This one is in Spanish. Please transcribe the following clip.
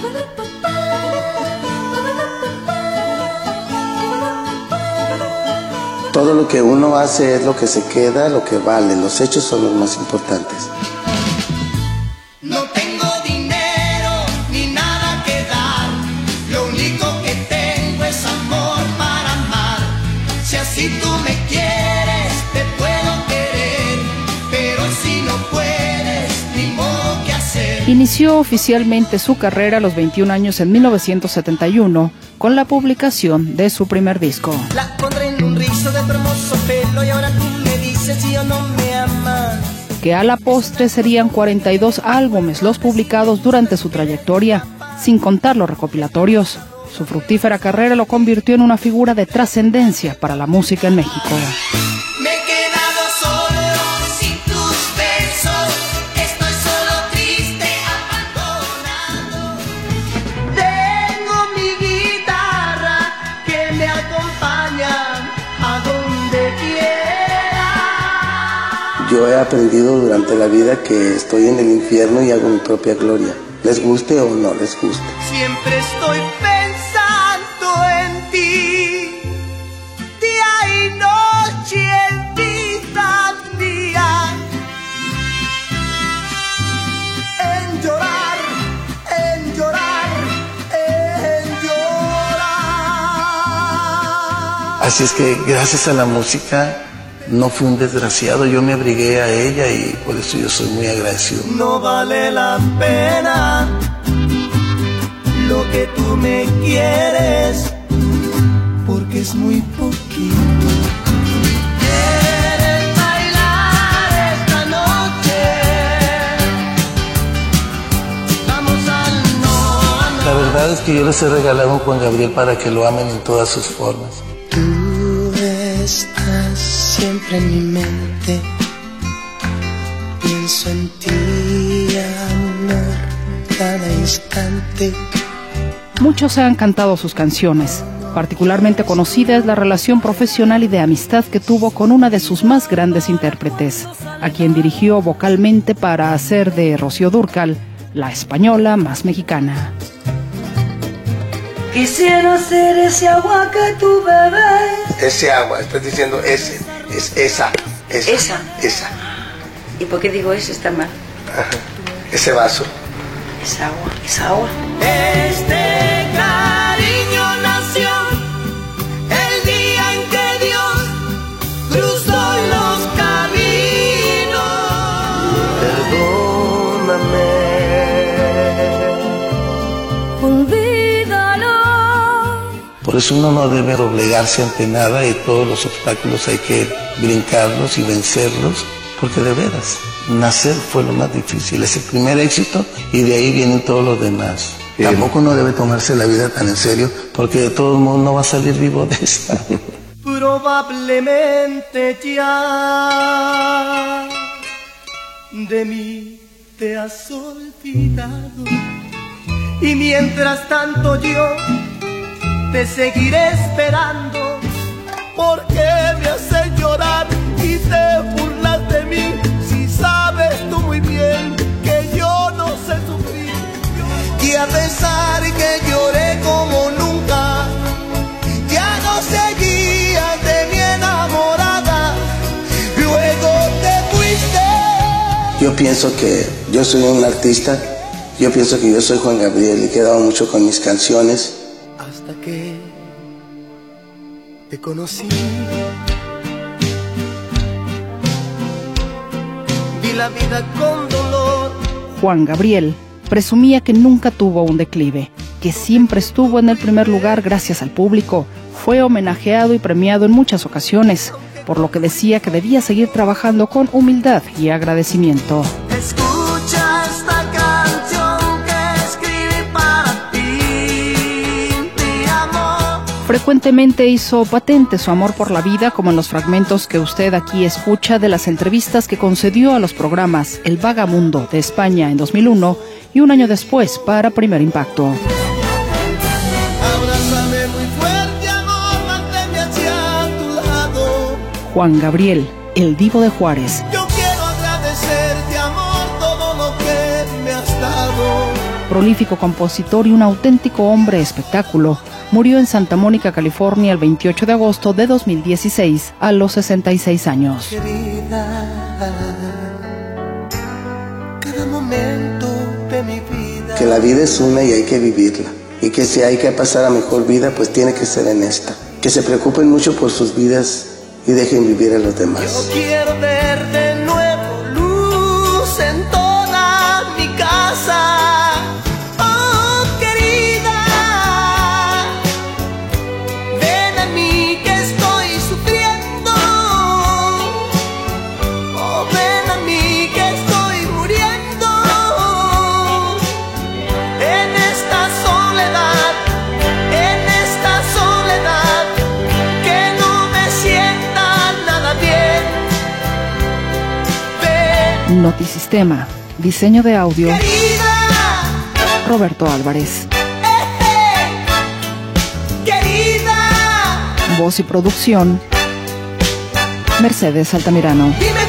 Todo lo que uno hace es lo que se queda, lo que vale. Los hechos son los más importantes. No tengo dinero ni nada que dar. Lo único que tengo es amor para amar. Si así tú me quieres, te puedo querer. Pero si no puedes, ni modo que hacer. Inició oficialmente su carrera a los 21 años en 1971 con la publicación de su primer disco. La pondré en un rizo de hermoso pelo y ahora tú me dices si o no me amas. Que a la postre serían 42 álbumes los publicados durante su trayectoria, sin contar los recopilatorios. Su fructífera carrera lo convirtió en una figura de trascendencia para la música en México. Me he quedado solo sin tus besos, estoy solo triste, abandonado. Tengo mi guitarra que me acompaña a donde quiera. Yo he aprendido durante la vida que estoy en el infierno y hago mi propia gloria. Les guste o no les guste. Siempre estoy pensando en ti, día y noche en vida mía, en llorar, en llorar, en llorar. Así es que gracias a la música no fui un desgraciado, yo me abrigué a ella y por eso yo soy muy agradecido. No vale la pena lo que tú me quieres, porque es muy poquito. ¿Quieres bailar esta noche? Vamos al no. La verdad es que yo les he regalado un Juan Gabriel para que lo amen en todas sus formas. Tú estás siempre en mi mente, pienso en ti, amor, cada instante. Muchos han cantado sus canciones. Particularmente conocida es la relación profesional y de amistad que tuvo con una de sus más grandes intérpretes, a quien dirigió vocalmente para hacer de Rocío Dúrcal la española más mexicana. Quisiera ser ese agua que tú bebes. Ese agua, estás diciendo ese, es esa. Esa. ¿Y por qué digo ese? Está mal. Ajá. Ese vaso. Esa agua. Este cariño nació el día en que Dios cruzó los caminos. Perdóname. Olvídalo. Por eso uno no debe doblegarse ante nada y todos los obstáculos hay que brincarlos y vencerlos, porque de veras, nacer fue lo más difícil, es el primer éxito y de ahí vienen todos los demás. Tampoco uno debe tomarse la vida tan en serio, porque de todo modo no va a salir vivo de esta. Probablemente ya de mí te has olvidado, y mientras tanto yo te seguiré esperando, porque me haces llorar y te burlas de mí, si sabes tú muy bien que yo no sé sufrir. Y a pesar que lloré como nunca, ya no seguías de mi enamorada, luego te fuiste. Yo pienso que yo soy un artista, yo pienso que yo soy Juan Gabriel y que he dado mucho con mis canciones. Hasta que te conocí, vi la vida con dolor. Juan Gabriel presumía que nunca tuvo un declive, que siempre estuvo en el primer lugar gracias al público. Fue homenajeado y premiado en muchas ocasiones, por lo que decía que debía seguir trabajando con humildad y agradecimiento. Escucha esta canción que escribí para ti, te amo. Frecuentemente hizo patente su amor por la vida, como en los fragmentos que usted aquí escucha de las entrevistas que concedió a los programas El Vagamundo de España en 2001 y un año después para Primer Impacto. Abrázame muy fuerte, amor, manténme hacia tu lado. Juan Gabriel, el Divo de Juárez. Yo quiero agradecerte, amor, todo lo que me has dado. prolífico compositor y un auténtico hombre espectáculo, murió en Santa Mónica, California, el 28 de agosto de 2016, a los 66 años. Querida, cada momento de mi vida. Que la vida es una y hay que vivirla. Y que si hay que pasar a mejor vida, pues tiene que ser en esta. Que se preocupen mucho por sus vidas y dejen vivir a los demás. Yo quiero ver de nuevo luz en toda mi casa. Oh, querida, ven a mí que estoy sufriendo. Oh, ven a mí que estoy muriendo. En esta soledad, que no me sienta nada bien. Ven, Notisistema, diseño de audio, querida, Roberto Álvarez. Querida, Voz y producción, Mercedes Altamirano. dime